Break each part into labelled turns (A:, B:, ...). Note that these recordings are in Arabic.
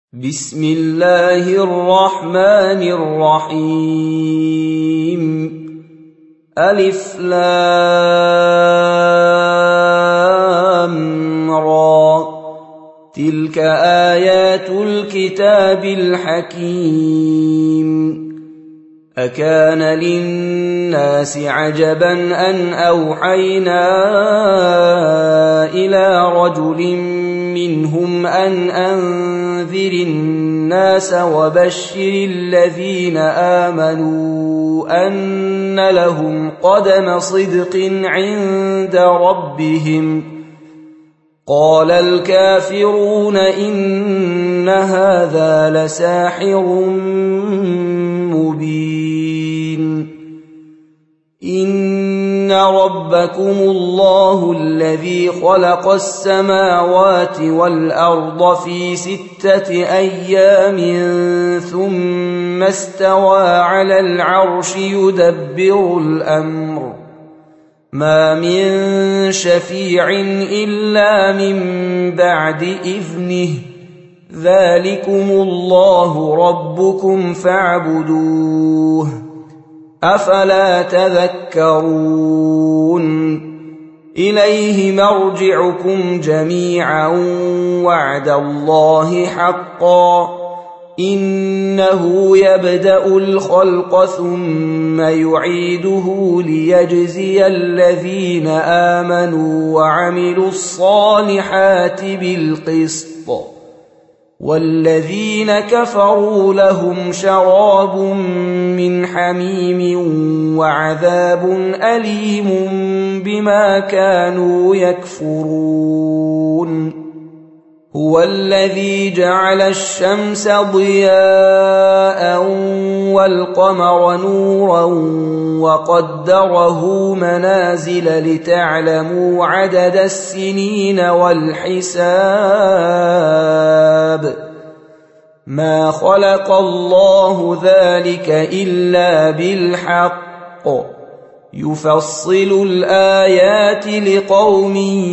A: بسم الله الرحمن الرحيم. ألف لام را. تلك آيات الكتاب الحكيم. أكان للناس عجبا أن أوحينا إلى رجل منهم أن أنذر الناس وبشر الذين آمنوا أن لهم قدم صدق عند ربهم. قال الكافرون إن هذا لساحر مبين. إن ربكم الله الذي خلق السماوات والأرض في 6 أيام ثم استوى على العرش يدبر الأمر. ما من شفيع إلا من بعد إذنه. ذلكم الله ربكم فاعبدوه. أفلا تذكرون. إليه مرجعكم جميعا وعد الله حقا. إنه يبدأ الخلق ثم يعيده ليجزي الذين آمنوا وعملوا الصالحات بالقسط. والذين كفروا لهم شراب من حميم وعذاب أليم بما كانوا يكفرون. هو الذي جعل الشمس ضياء والقمر نورا وقدره منازل لتعلموا عدد السنين والحساب. ما خلق الله ذلك إلا بالحق. يفصل الآيات لقوم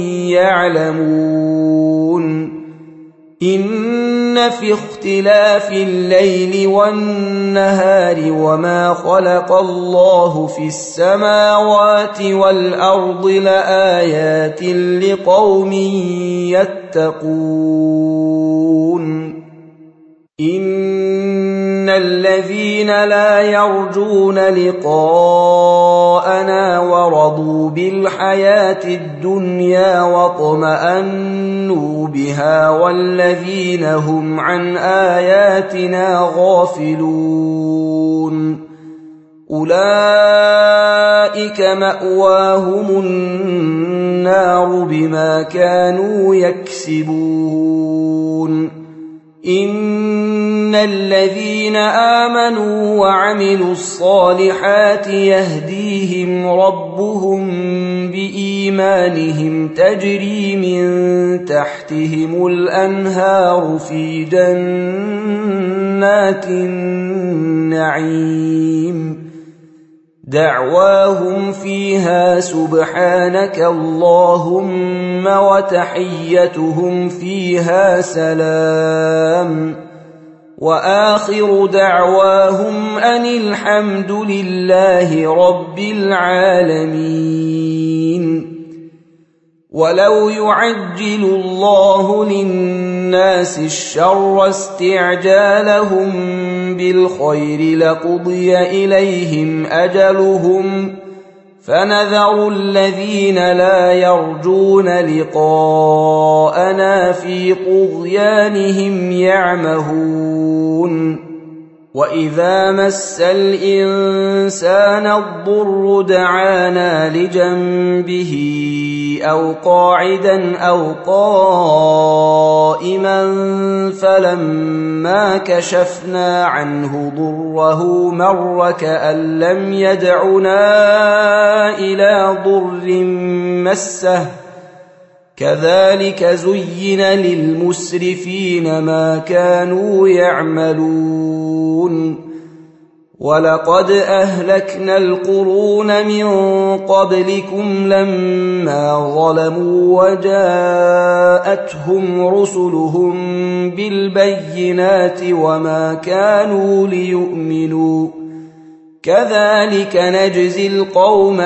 A: يعلمون. إن في اختلاف الليل والنهار وما خلق الله في السماوات والأرض لآيات لقوم يتقون. إن الذين لا يرجون لقاءنا ورضوا بالحياة الدنيا واطمأنوا بها والذين هم عن آياتنا غافلون أولئك مأواهم النار بما كانوا يكسبون. إن الذين آمنوا وعملوا الصالحات يهديهم ربهم بإيمانهم تجري من تحتهم الأنهار في جنات النعيم. دعواهم فيها سبحانك اللهم وتحيتهم فيها سلام. وآخر دعواهم أن الحمد لله رب العالمين. ولو يعجل الله للناس الشر استعجالهم بالخير لقضي إليهم أجلهم فنذر الذين لا يرجون لقاءنا في طغيانهم يعمهون. وإذا مس الإنسان الضر دعانا لجنبه أو قاعدا أو قائما فلما كشفنا عنه ضره مر كأن لم يدعنا إلى ضر مسه. كذلك زين للمسرفين ما كانوا يعملون. ولقد أهلكنا القرون من قبلكم لما ظلموا وجاءتهم رسلهم بالبينات وما كانوا ليؤمنوا كذلك نجزي القوم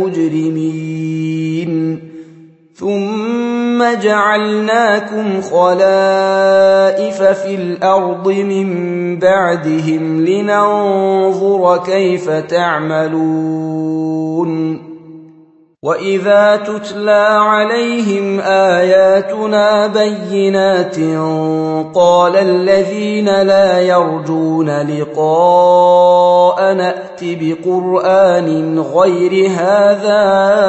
A: المجرمين ثم جعلناكم خلائف في الأرض من بعدهم لننظر كيف تعملون وإذا تتلى عليهم آياتنا بينات قال الذين لا يرجون لقاء نأت بقرآن غير هذا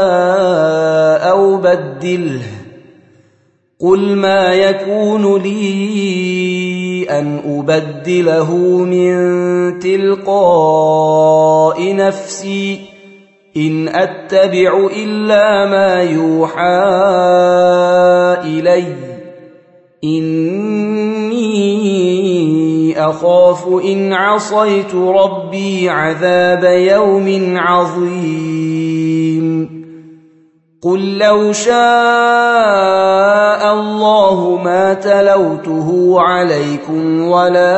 A: أو بدله قل ما يكون لي أن أبدله من تلقاء نفسي إن أتبع إلا ما يوحى إلي إني أخاف إن عصيت ربي عذاب يوم عظيم قل لو شاء الله ما تلوته عليكم ولا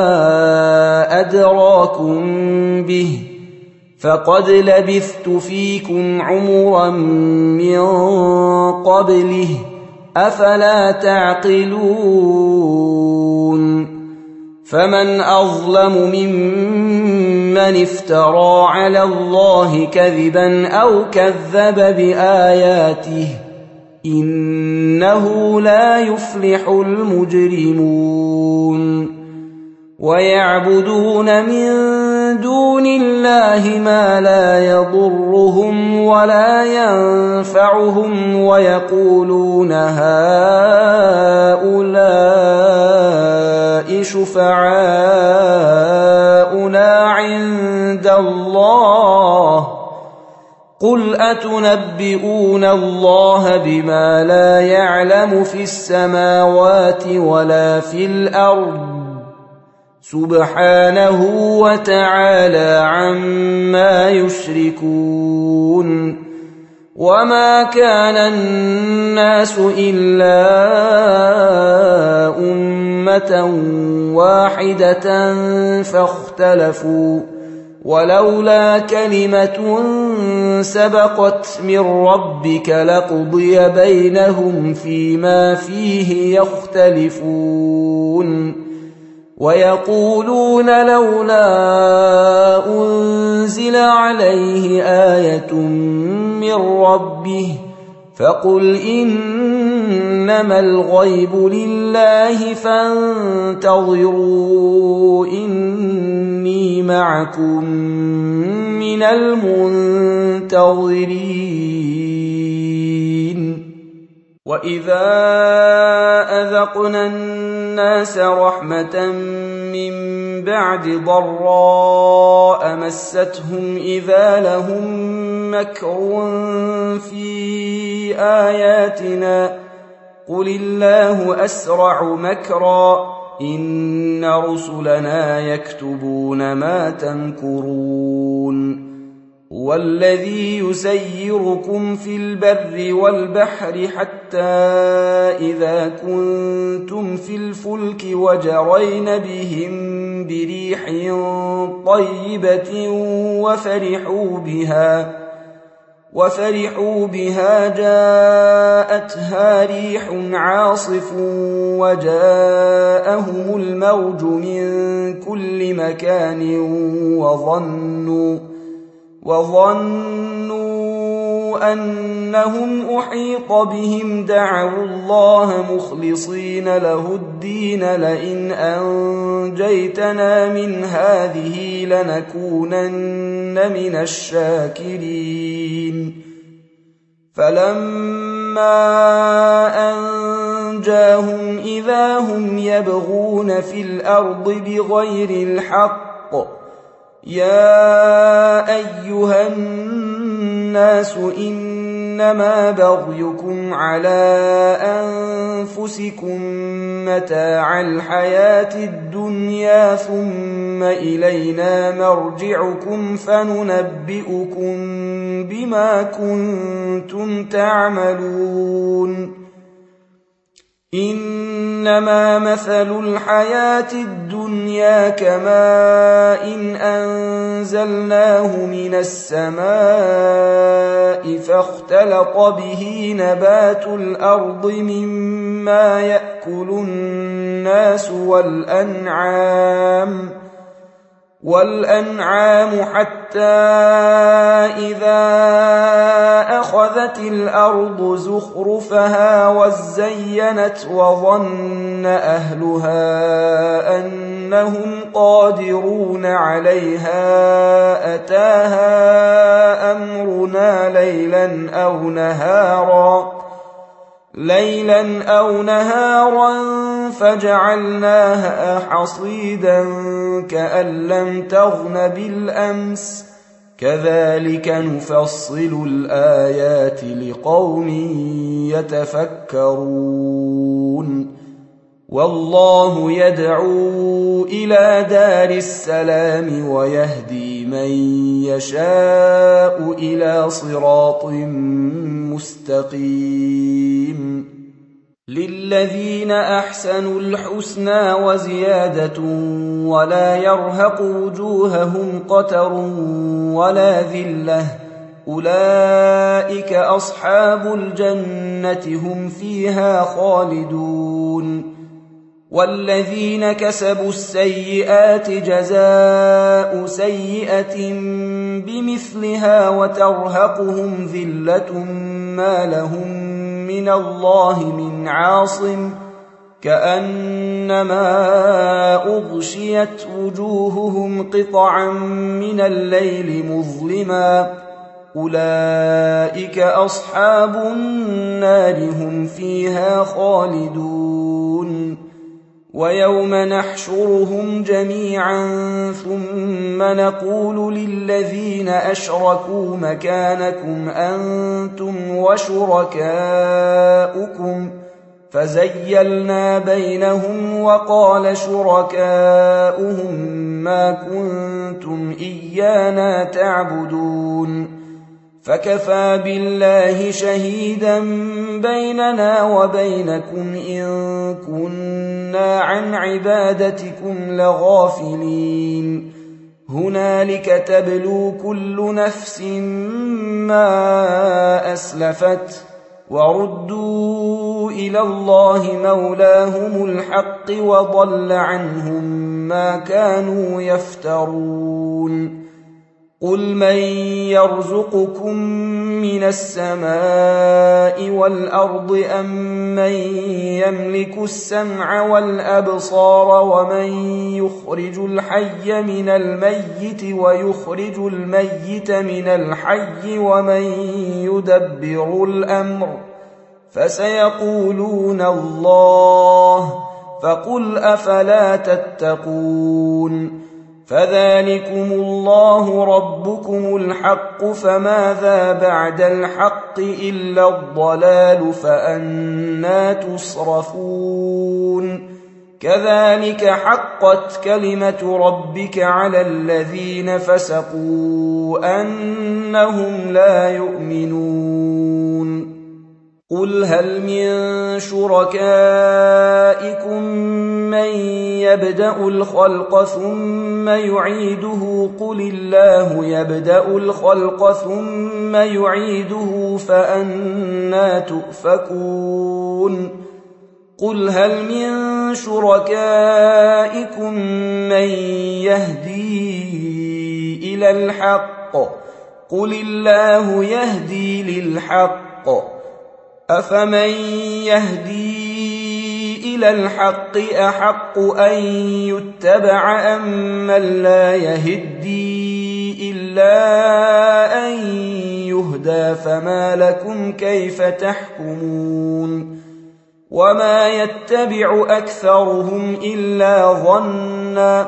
A: أدراكم به فقد لبثت فيكم عمرا من قبله أفلا تعقلون فمن أظلم ممن افترى على الله كذبا أو كذب بآياته إنه لا يفلح المجرمون ويعبدون من دون الله ما لا يضرهم ولا ينفعهم ويقولون هؤلاء شفعاؤنا عند الله قل أتنبئون الله بما لا يعلم في السماوات ولا في الأرض سبحانه وتعالى عما يشركون وما كان الناس إلا أمة واحدة فاختلفوا ولولا كلمة سبقت من ربك لقضي بينهم فيما فيه يختلفون ويقولون لولا أنزل عليه آية من ربه فقل إنما الغيب لله فانتظروا إني معكم من المنتظرين وإذا أذقنا الناس رحمة من بعد ضراء مستهم إذا لهم مكر في آياتنا قل الله أسرع مكرا إن رسلنا يكتبون ما تمكرون والذي يسيركم في البر والبحر حتى إذا كنتم في الفلك وجرين بهم بريح طيبة وفرحوا بها جاءتها ريح عاصف وجاءهم الموج من كل مكان وظنوا أنهم أحيط بهم دعوا الله مخلصين له الدين لئن أنجيتنا من هذه لنكونن من الشاكرين فلما أنجاهم إذا هم يبغون في الأرض بغير الحق يا أيها الناس إن إنما بغيكم على أنفسكم متاع الحياة الدنيا ثم إلينا مرجعكم فننبئكم بما كنتم تعملون إنما مثل الحياة الدنيا كماء أنزلناه من السماء فاختلط به نبات الأرض مما يأكل الناس والأنعام حتى إذا أخذت الأرض زخرفها وزينت وظن أهلها أنهم قادرون عليها أتاها أمرنا ليلا أو نهارا فجعلناها حصيدا كأن لم تغن بالأمس كذلك نفصل الآيات لقوم يتفكرون والله يدعو إلى دار السلام ويهدي من يشاء إلى صراط مستقيم للذين أحسنوا الحسنى وزيادة ولا يرهق وجوههم قتر ولا ذلة أولئك أصحاب الجنة هم فيها خالدون والذين كسبوا السيئات جزاء سيئة بمثلها وترهقهم ذلة ما لهم من الله من عاصم كأنما أغشيت وجوههم قطعا من الليل مظلما أولئك أصحاب النار هم فيها خالدون ويوم نحشرهم جميعا ثم نقول للذين أشركوا مكانكم أنتم وشركاؤكم فزيلنا بينهم وقال شركاؤهم ما كنتم إيانا تعبدون فكفى بالله شهيدا بيننا وبينكم إن كنا عن عبادتكم لغافلين هنالك تبلو كل نفس ما أسلفت وردوا إلى الله مولاهم الحق وضل عنهم ما كانوا يفترون قل من يرزقكم من السماء والأرض أم من يملك السمع والأبصار ومن يخرج الحي من الميت ويخرج الميت من الحي ومن يدبر الأمر فسيقولون الله فقل أفلا تتقون فذلكم الله ربكم الحق فماذا بعد الحق إلا الضلال فأنى تصرفون كذلك حقت كلمة ربك على الذين فسقوا أنهم لا يؤمنون قل هل من شركائكم من يبدأ الخلق ثم يعيده قل الله يبدأ الخلق ثم يعيده فأنى تؤفكون قل هل من شركائكم من يهدي إلى الحق قل الله يهدي للحق أفمن يهدي إلى الحق أحق أن يتبع أم من لا يهدي إلا أن يهدى فما لكم كيف تحكمون وما يتبع أكثرهم إلا ظنا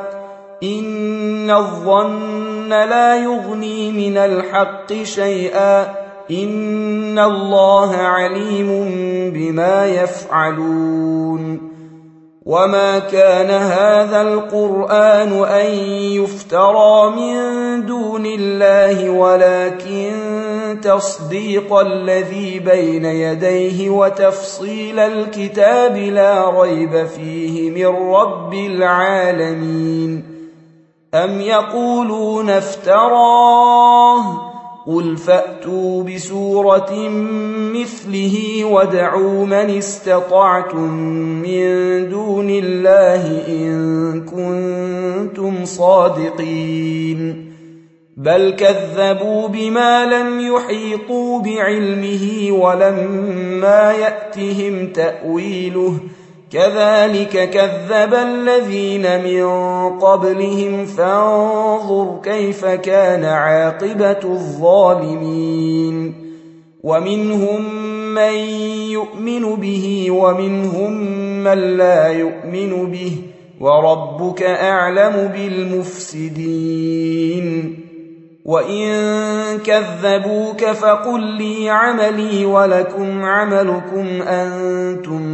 A: إن الظن لا يغني من الحق شيئا إن الله عليم بما يفعلون وما كان هذا القرآن أن يفترى من دون الله ولكن تصديق الذي بين يديه وتفصيل الكتاب لا ريب فيه من رب العالمين أم يقولون افتراه قل فأتوا بسورة مثله وادعوا من استطعتم من دون الله إن كنتم صادقين بل كذبوا بما لم يحيطوا بعلمه ولما يأتهم تأويله كذلك كذب الذين من قبلهم فانظر كيف كان عاقبة الظالمين ومنهم من يؤمن به ومنهم من لا يؤمن به وربك أعلم بالمفسدين وإن كذبوك فقل لي عملي ولكم عملكم أنتم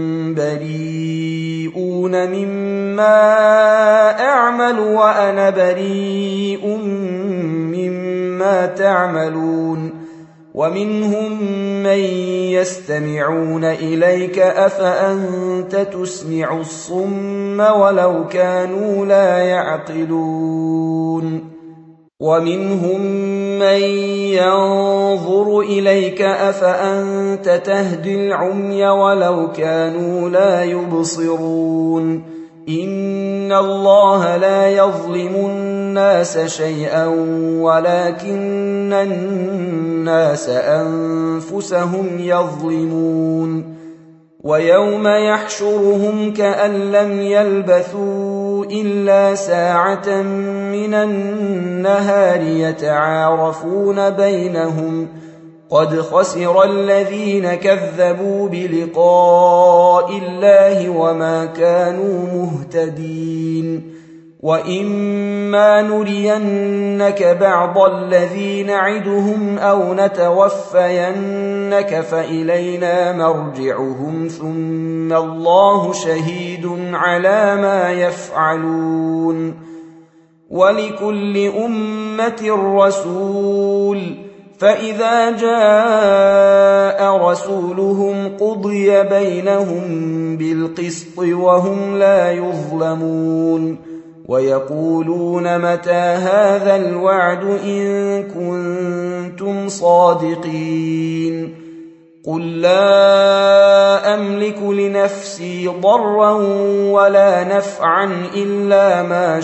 A: بريئون مما أعمل وأنا بريء مما تعملون ومنهم من يستمعون إليك أفأنت تسمع الصم ولو كانوا لا يعقلون ومنهم من ينظر إليك أفأنت تهدي العمي ولو كانوا لا يبصرون إن الله لا يظلم الناس شيئا ولكن الناس أنفسهم يظلمون ويوم يحشرهم كأن لم يلبثوا إلا ساعة من النهار يتعارفون بينهم قد خسر الذين كذبوا بلقاء الله وما كانوا مهتدين وإما نرينك بعض الذي نعدهم أو نتوفينك فإلينا مرجعهم ثم الله شهيد على ما يفعلون ولكل أمة رسول فإذا جاء رسولهم قضي بينهم بالقسط وهم لا يظلمون ويقولون متى هذا الوعد إن كنتم صادقين قل لا أملك لنفسي ضرا ولا نفعا إلا ما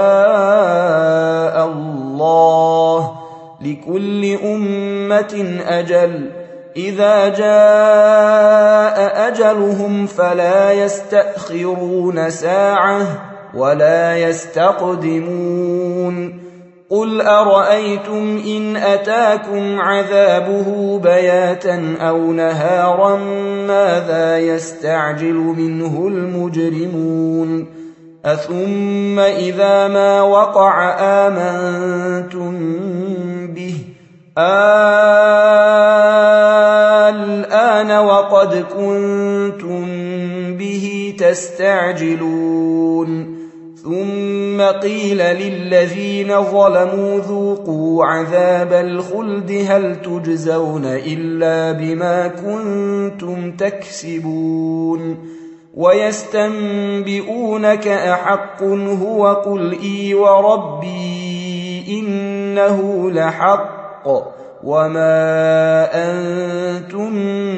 A: شاء الله لكل أمة أجل إذا جاء أجلهم فلا يستأخرون ساعة ولا يستقدمون قل أرأيتم إن أتاكم عذابه بياتا أو نهارا ماذا يستعجل منه المجرمون أثم إذا ما وقع آمنتم به الآن وقد كنتم به تستعجلون ثم قيل للذين ظلموا ذوقوا عذاب الخلد هل تجزون إلا بما كنتم تكسبون ويستنبئونك أحق هو قل إي وربي إنه لحق وما أنتم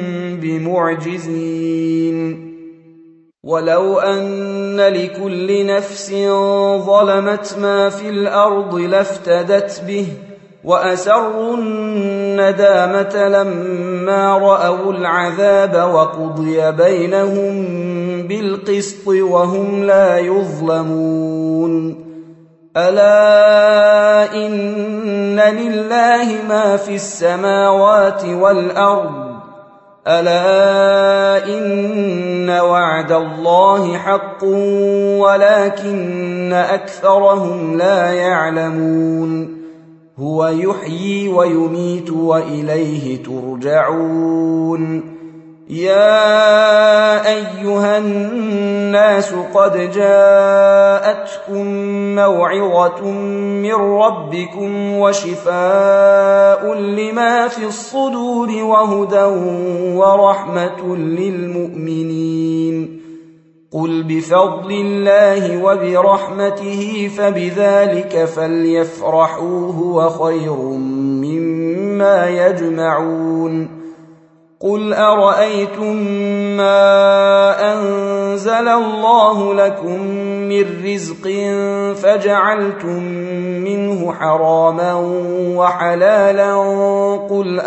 A: بمعجزين ولو أن لكل نفس ظلمت ما في الأرض لافتدت به وأسروا الندامة لما رأوا العذاب وقضي بينهم بالقسط وهم لا يظلمون ألا إن لله ما في السماوات والأرض ألا إن وعد الله حق ولكن أكثرهم لا يعلمون هو يحيي ويميت وإليه ترجعون. يا أيها الناس قد جاءتكم موعظة من ربكم وشفاء لما في الصدور وهدى ورحمة للمؤمنين. قل بفضل الله وبرحمته فبذلك فليفرحوا هو خير مما يجمعون. قل أرأيتم ما أنزل الله لكم من رزق فجعلتم منه حراما وحلالا قل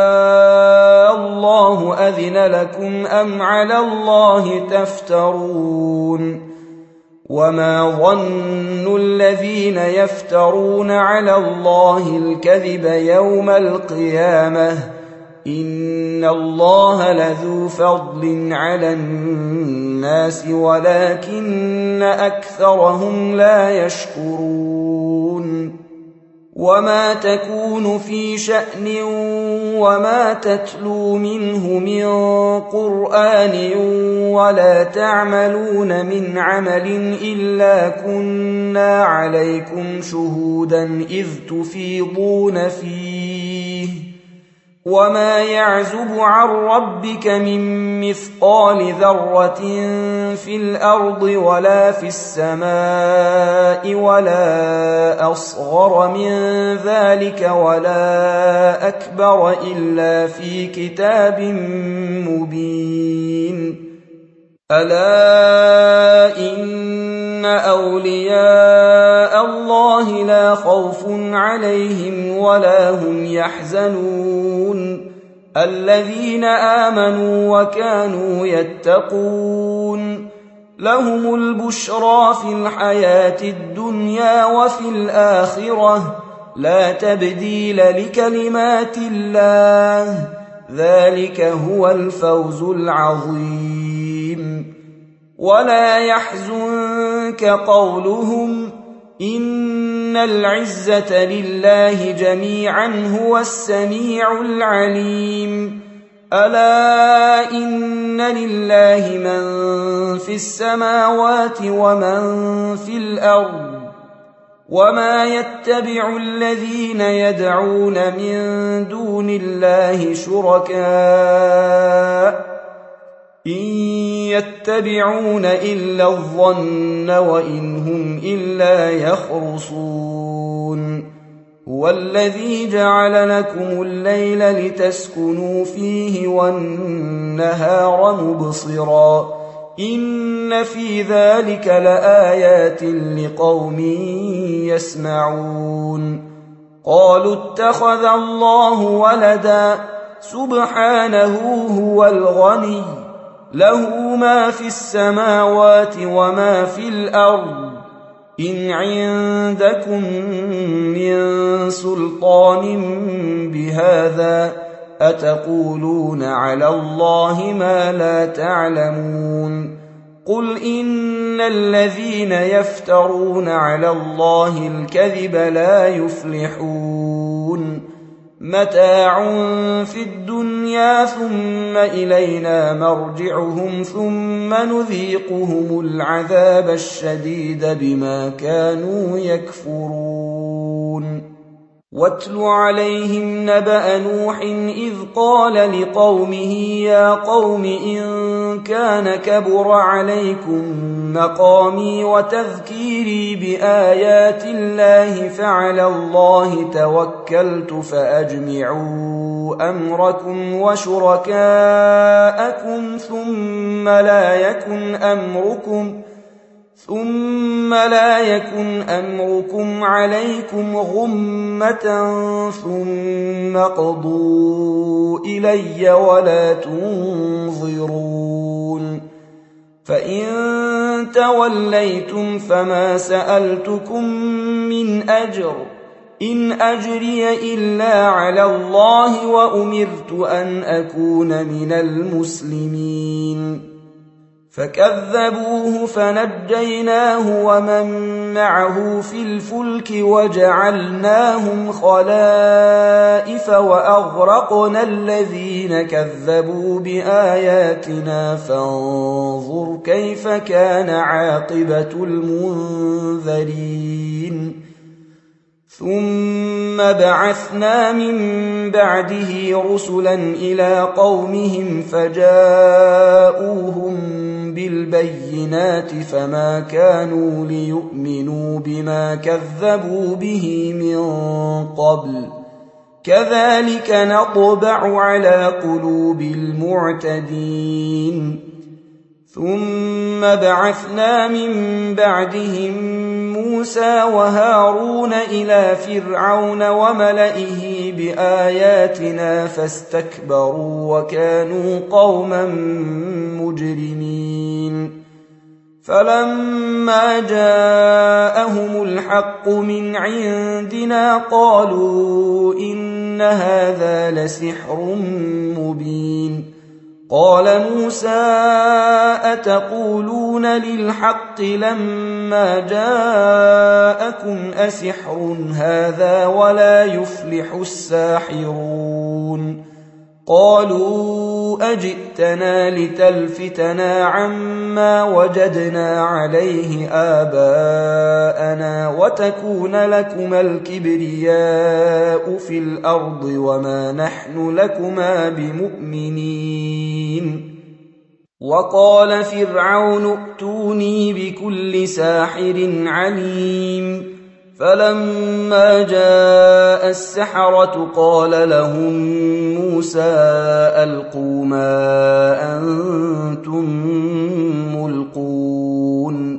A: الله أذن لكم أم على الله تفترون. وما ظن الذين يفترون على الله الكذب يوم القيامة إن الله لذو فضل على الناس ولكن أكثرهم لا يشكرون. وما تكون في شأن وما تتلو منه من قرآن ولا تعملون من عمل إلا كنا عليكم شهودا إذ تفيضون فيه. وما يعزب عن ربك من مثقال ذرة في الأرض ولا في السماء ولا أصغر من ذلك ولا أكبر إلا في كتاب مبين. ألا إن أولياء الله لا خوف عليهم ولا هم يحزنون الذين آمنوا وكانوا يتقون. لهم البشرى في الحياة الدنيا وفي الآخرة لا تبديل لكلمات الله ذلك هو الفوز العظيم. ولا يحزنك قولهم إن العزة لله جميعا هو السميع العليم. ألا إن لله من في السماوات ومن في الأرض وما يتبع الذين يدعون من دون الله شركاء إن يتبعون إلا الظن وإن هم إلا يخرصون. هو الذي جعل لكم الليل لتسكنوا فيه والنهار مبصرا إن في ذلك لآيات لقوم يسمعون. قالوا اتخذ الله ولدا سبحانه هو الغني له ما في السماوات وما في الأرض إن عندكم من سلطان بهذا أتقولون على الله ما لا تعلمون. قل إن الذين يفترون على الله الكذب لا يفلحون. متاع في الدنيا ثم إلينا مرجعهم ثم نذيقهم العذاب الشديد بما كانوا يكفرون. واتل عليهم نبأ نوح إذ قال لقومه يا قوم إن كان كبر عليكم مقامي وتذكيري بآيات الله فعلى الله توكلت فأجمعوا أمركم وشركاءكم ثم لا يكن أمركم عليكم غمة ثم اقضوا إلي ولا تنظرون. فإن توليتم فما سألتكم من أجر إن أجري إلا على الله وأمرت أن أكون من المسلمين. فكذبوه فنجيناه ومن معه في الفلك وجعلناهم خلائف وأغرقنا الذين كذبوا بآياتنا فانظر كيف كان عاقبة المنذرين ثم بعثنا من بعده رسلا إلى قومهم فجاءوهم بالبينات فما كانوا ليؤمنوا بما كذبوا به من قبل كذلك نطبع على قلوب المعتدين ثم بعثنا من بعدهم موسى وهارون إلى فرعون وملئه بآياتنا فاستكبروا وكانوا قوما مجرمين فلما جاءهم الحق من عندنا قالوا إن هذا لسحر مبين قال موسى أتقولون للحق لما جاءكم أسحر هذا ولا يفلح الساحرون قالوا أجئتنا لتلفتنا عما وجدنا عليه آباءنا وتكون لكما الكبرياء في الأرض وما نحن لكما بمؤمنين وقال فرعون ائتوني بكل ساحر عليم فلما جاء السحرة قال لهم موسى ألقوا ما أنتم ملقون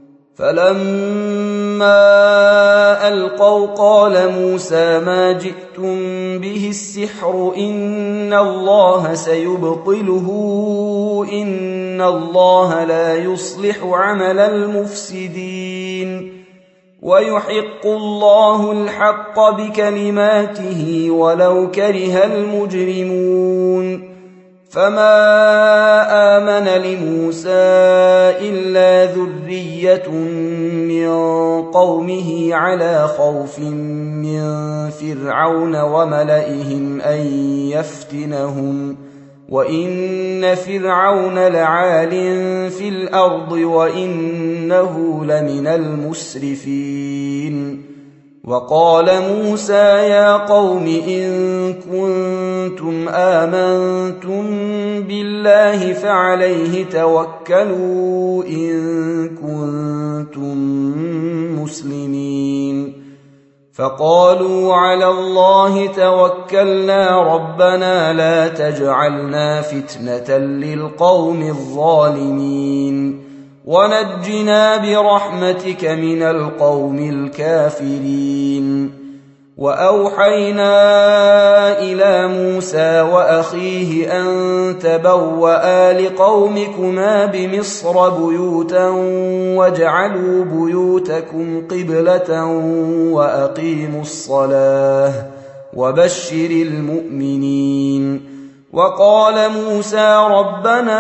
A: فلما ألقوا قال موسى ما جئتم به السحر إن الله سيبطله إن الله لا يصلح عمل المفسدين ويحق الله الحق بكلماته ولو كره المجرمون فما آمن لموسى إلا ذرية من قومه على خوف من فرعون وملئهم أن يفتنهم وإن فرعون لعال في الأرض وإنه لمن المسرفين وقال موسى يا قوم إن كنتم آمنتم بالله فعليه توكلوا إن كنتم مسلمين فقالوا على الله توكلنا ربنا لا تجعلنا فتنة للقوم الظالمين ونجنا برحمتك من القوم الكافرين وأوحينا إلى موسى وأخيه أن تبوأ لقومكما بمصر بيوتا واجعلوا بيوتكم قبلة وأقيموا الصلاة وبشر المؤمنين وقال موسى ربنا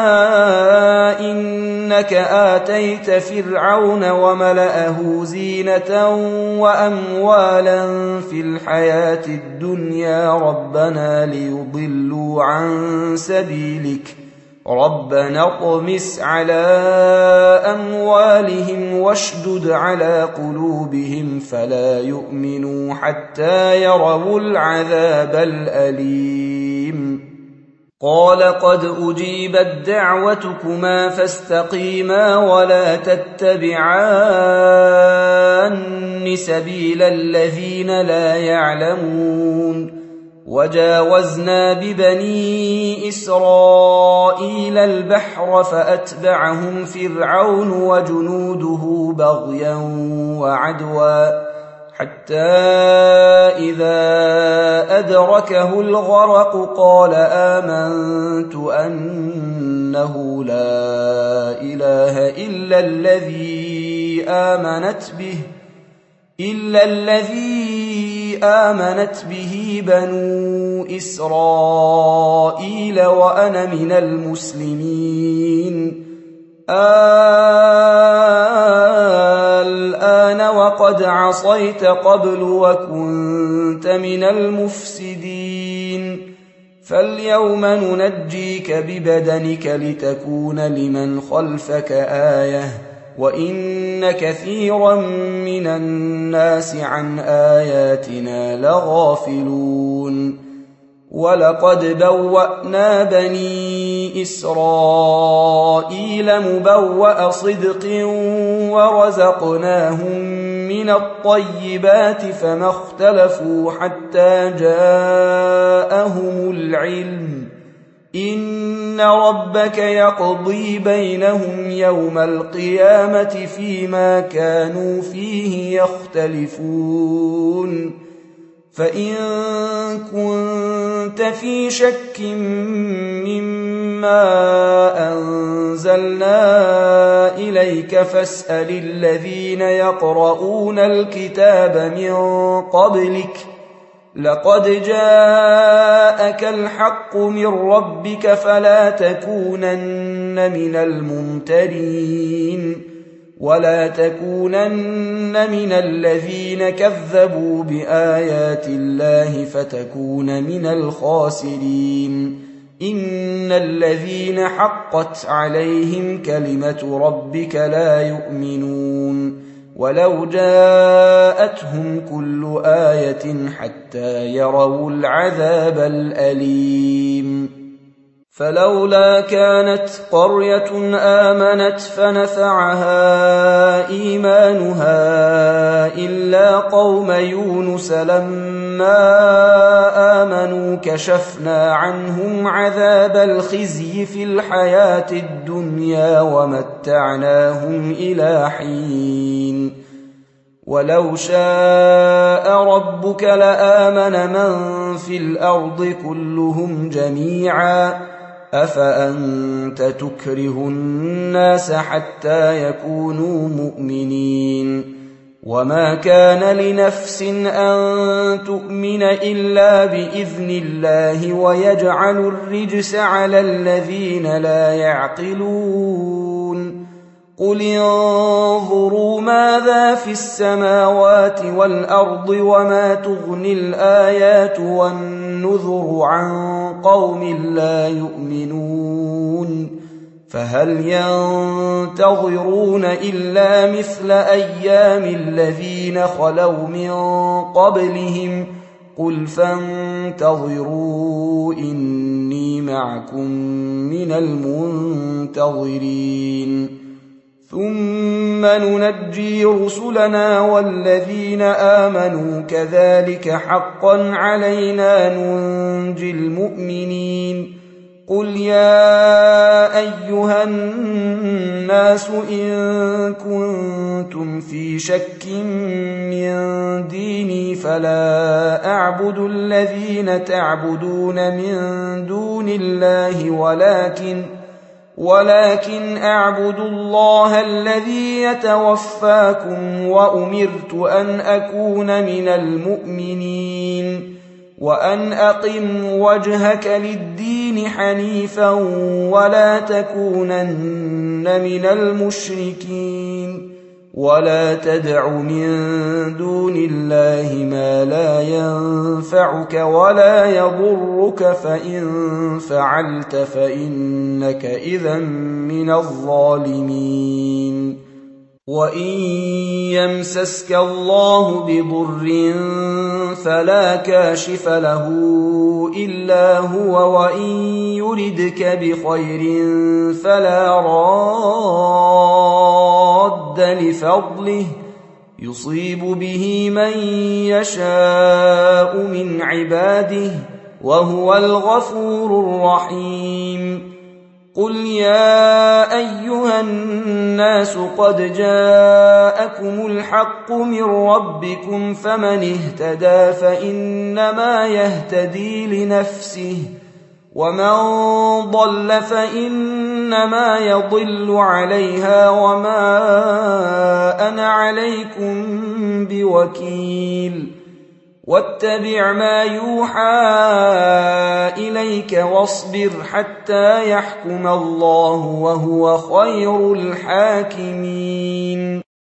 A: إنك آتيت فرعون وملأه زينة وأموالا في الحياة الدنيا ربنا ليضلوا عن سبيلك ربنا اطمس على أموالهم واشدد على قلوبهم فلا يؤمنوا حتى يروا العذاب الأليم قال قد أجيبت دعوتكما فاستقيما ولا تتبعان سبيل الذين لا يعلمون وجاوزنا ببني إسرائيل البحر فأتبعهم فرعون وجنوده بغيا وعدوا حتى إذا أدركه الغرق قال آمنت أنه لا إله إلا الذي آمنت به بنو إسرائيل وأنا من المسلمين الآن وقد عصيت قبل وكنت من المفسدين فاليوم ننجيك ببدنك لتكون لمن خلفك آية وإن كثيرا من الناس عن آياتنا لغافلون ولقد بوأنا بني إسرائيل مبوأ صدق ورزقناهم من الطيبات فما اختلفوا حتى جاءهم العلم إن ربك يقضي بينهم يوم القيامة فيما كانوا فيه يختلفون فإن كنت في شك مما أنزلنا إليك فاسأل الذين يقرؤون الكتاب من قبلك لقد جاءك الحق من ربك فلا تكونن من الممترين ولا تكونن من الذين كذبوا بآيات الله فتكون من الخاسرين إن الذين حقت عليهم كلمة ربك لا يؤمنون ولو جاءتهم كل آية حتى يروا العذاب الأليم فلولا كانت قرية آمنت فنفعها إيمانها إلا قوم يونس لما آمنوا كشفنا عنهم عذاب الخزي في الحياة الدنيا ومتعناهم إلى حين ولو شاء ربك لآمن من في الأرض كلهم جميعا أفأنت تكره الناس حتى يكونوا مؤمنين وما كان لنفس أن تؤمن إلا بإذن الله ويجعل الرجس على الذين لا يعقلون قل انظروا ماذا في السماوات والأرض وما تغني الآيات والنذر عن قوم لا يؤمنون فهل ينتظرون إلا مثل أيام الذين خلوا من قبلهم قل فانتظروا إني معكم من المنتظرين ثم ننجي رسلنا والذين آمنوا كذلك حقا علينا ننجي المؤمنين قل يا أيها الناس إن كنتم في شك من ديني فلا أعبد الذين تعبدون من دون الله ولكن أعبد الله الذي يتوفاكم وأمرت أن أكون من المؤمنين وأن أقم وجهك للدين حنيفا ولا تكونن من المشركين ولا تدع من دون الله ما لا ينفعك ولا يضرك فإن فعلت فإنك إذا من الظالمين وإن يمسسك الله بضر فلا كاشف له إلا هو وإن يردك بخير فلا راد لفضله يصيب به من يشاء من عباده وهو الغفور الرحيم قل يا أيها الناس قد جاءكم الحق من ربكم فمن اهتدى فإنما يهتدي لنفسه ومن ضل فإنما يضل عليها وما أنا عليكم بوكيل واتبع ما يوحى إليك واصبر حتى يحكم الله وهو خير الحاكمين.